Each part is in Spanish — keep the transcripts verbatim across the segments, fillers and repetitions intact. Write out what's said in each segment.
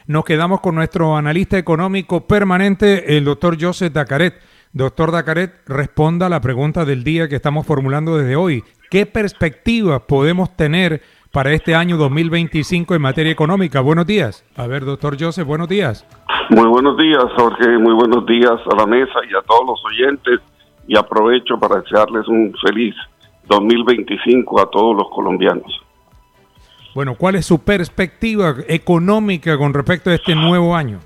nos quedamos con nuestro analista económico permanente, el doctor Joseph Dacaret. Doctor Dacaret, responda a la pregunta del día que estamos formulando desde hoy. ¿Qué perspectivas podemos tener para este año dos mil veinticinco en materia económica? Buenos días. A ver, doctor Joseph, buenos días. Muy buenos días, Jorge. Muy buenos días a la mesa y a todos los oyentes. Y aprovecho para desearles un feliz dos mil veinticinco a todos los colombianos. Bueno, ¿cuál es su perspectiva económica con respecto a este nuevo año?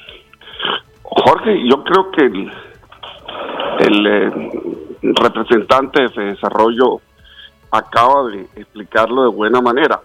Jorge, yo creo que el, el eh, representante de Desarrollo acaba de explicarlo de buena manera.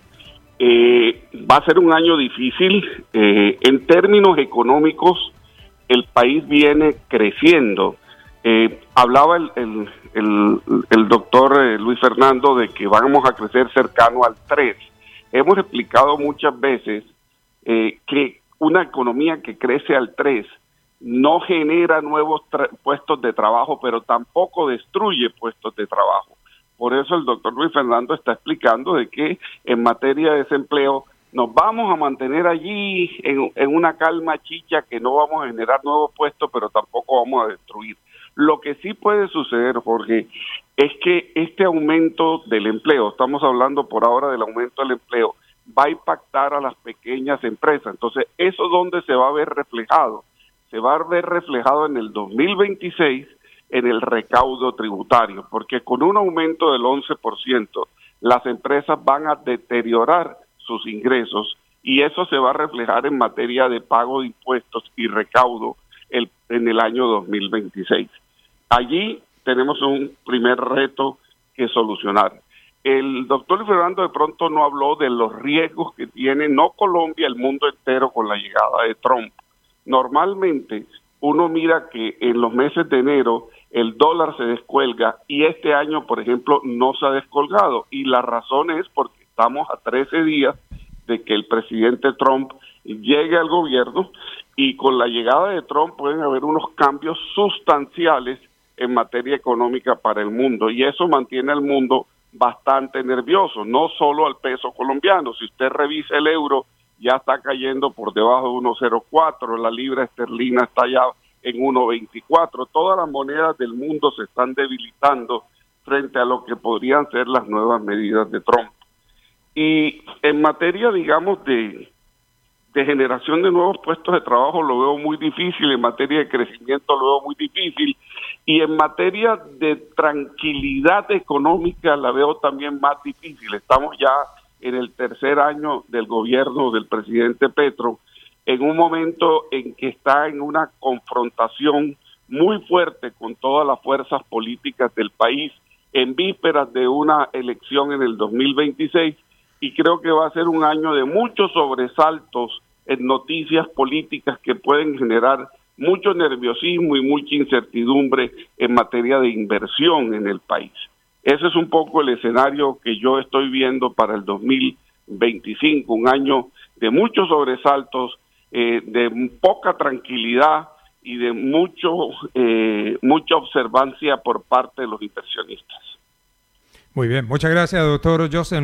Eh, va a ser un año difícil. Eh, en términos económicos, el país viene creciendo. Eh, hablaba el, el, el, el doctor eh, Luis Fernando de que vamos a crecer cercano al tres. Hemos explicado muchas veces eh, que una economía que crece al tres no genera nuevos puestos de trabajo, pero tampoco destruye puestos de trabajo. Por eso el doctor Luis Fernando está explicando de que en materia de desempleo nos vamos a mantener allí en, en una calma chicha, que no vamos a generar nuevos puestos, pero tampoco vamos a destruir. Lo que sí puede suceder, Jorge, es que este aumento del empleo, estamos hablando por ahora del aumento del empleo, va a impactar a las pequeñas empresas. Entonces, ¿eso dónde se va a ver reflejado? Se va a ver reflejado en el dos mil veintiséis en el recaudo tributario, porque con un aumento del once por ciento, las empresas van a deteriorar sus ingresos y eso se va a reflejar en materia de pago de impuestos y recaudo el, en el año dos mil veintiséis. Allí tenemos un primer reto que solucionar. El doctor Fernando de pronto no habló de los riesgos que tiene no Colombia, el mundo entero con la llegada de Trump. Normalmente uno mira que en los meses de enero el dólar se descuelga y este año, por ejemplo, no se ha descolgado. Y la razón es porque estamos a trece días de que el presidente Trump llegue al gobierno y con la llegada de Trump pueden haber unos cambios sustanciales en materia económica para el mundo y eso mantiene al mundo bastante nervioso, no solo al peso colombiano. Si usted revisa el euro, ya está cayendo por debajo de uno punto cero cuatro, la libra esterlina está ya en uno punto veinticuatro, todas las monedas del mundo se están debilitando frente a lo que podrían ser las nuevas medidas de Trump. Y en materia, digamos, de, de generación de nuevos puestos de trabajo lo veo muy difícil, en materia de crecimiento lo veo muy difícil, y en materia de tranquilidad económica la veo también más difícil. Estamos ya en el tercer año del gobierno del presidente Petro, en un momento en que está en una confrontación muy fuerte con todas las fuerzas políticas del país, en vísperas de una elección en el dos mil veintiséis, y creo que va a ser un año de muchos sobresaltos en noticias políticas que pueden generar mucho nerviosismo y mucha incertidumbre en materia de inversión en el país. Ese es un poco el escenario que yo estoy viendo para el dos mil veinticinco, un año de muchos sobresaltos, eh, de poca tranquilidad y de mucho eh, mucha observancia por parte de los inversionistas. Muy bien, muchas gracias, doctor Joseph.